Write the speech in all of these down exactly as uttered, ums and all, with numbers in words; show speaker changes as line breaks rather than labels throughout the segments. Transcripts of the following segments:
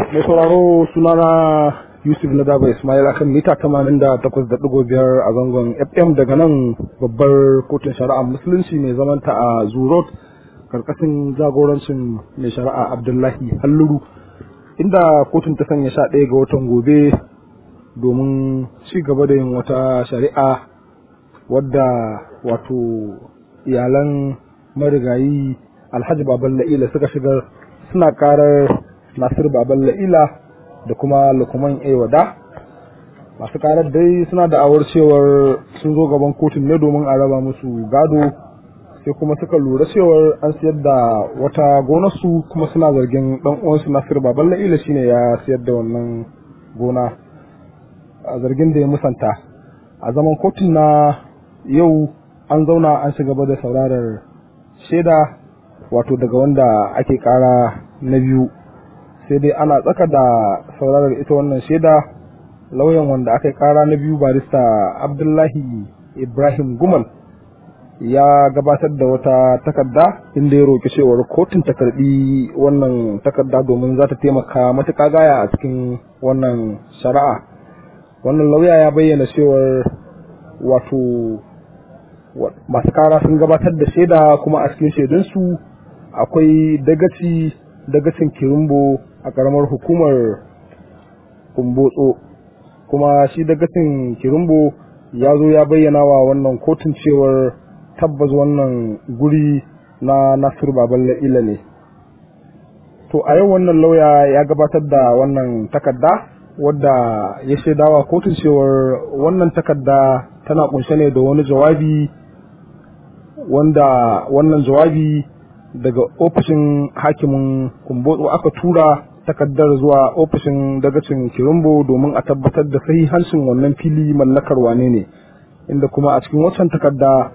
Mai sauraro sunana Yusuf Nadaba Ismail akan mita tamanin da takwas da ɗigo biyar a zangon F M daga nan babbar kotun shari'a musulunci mai zamanta a Zurot karkashin jagorancin mai shari'a Abdullahi Halluru, inda kotun ta sanya sha ɗaya ga watan gobe domin ci gaba da yin wata shari'a wadda wato iyalan marigayi Alhaji Baban La'ila suka shigar, suna karar Nasir Baban La'ila da kuma Lukman A Wada. Masu karar dai suna da awar cewar sun zo gaban kotun ne domin a raba musu gado, sai kuma suka lura cewar an siyar da wata gonarsu, kuma suna zargin dan uwansu Nasir Baban La'ila shine ya siyar da wannan gona, a zargin da ya musanta. A zaman kotun na yau an zauna an shiga da saurarar shaida wato daga wanda ake kara na biyu, sai dai ana tsaka da saurarar ita wannan shaida, lauyan wanda aka kara na biyu barista Abdullahi Ibrahim Gumal ya gabatar da wata takarda inda ya roki cewar kotun ta karbi wannan takarda domin za ta taimaka matuƙa gaya a cikin wannan shari'a. Wannan lauya ya bayyana cewar wato masu kara sun gabatar da shaida, kuma a cikin shaidunsu akwai dagaci dagacin Kirumbo a karamar hukumar Kumbotso, kuma shi dagacin Kirumbo ya zo ya bayyana wa wannan kotun cewar tabbas wannan guri na Nasir Baban La'ila ne. To a yau wannan lauya ya gabatar da wannan takarda wadda ya shaidawa kotun cewar wannan takarda tana kunshe ne da wani jawabi, wanda wannan jawabi daga ofishin hakimin Kumbotso aka tura takardar zuwa ofishin dagacin Kirumbo domin a tabbatar da sahihancin wannan fili mallakar wane ne, inda kuma a cikin wancan takarda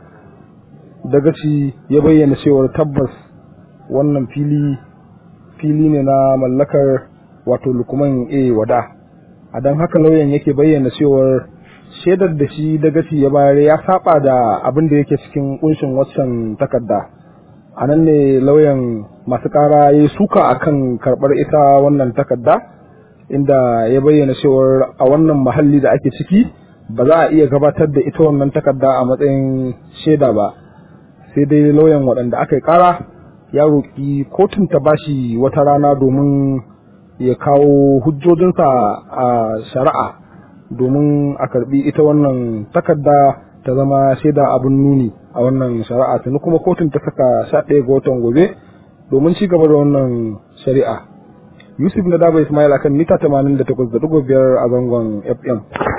dagaci ya bayyana cewar tabbas wannan fili fili ne na mallakar wato Lukman A Wada. A dan haka lauyan yake bayyana cewar shaidar da shi dagaci ya bayar ya saba da abin da yake cikin kunshin waccan takarda. A nan ne lauyan masu kara ya suka akan karɓar ita wannan takarda, inda ya bayyana cewar a wannan mahalli da ake ciki ba za a iya gabatar da ita wannan takarda a matsayin shaida ba, sai dai lauyan waɗanda aka yi kara ya roƙi kotun ta bashi wata rana domin ya kawo hujjojinsa a shari'a domin a karɓi ita wannan takarda ta zama shaida abin nuni a wannan shari'a. Tuni kuma kotun ta saka sha ɗaya ga watan gobe domin ci gaba da wannan shari'a. Yusuf Nadaba Ismail akan mita tamanin da takwas da ɗigo biyar a zangon F M.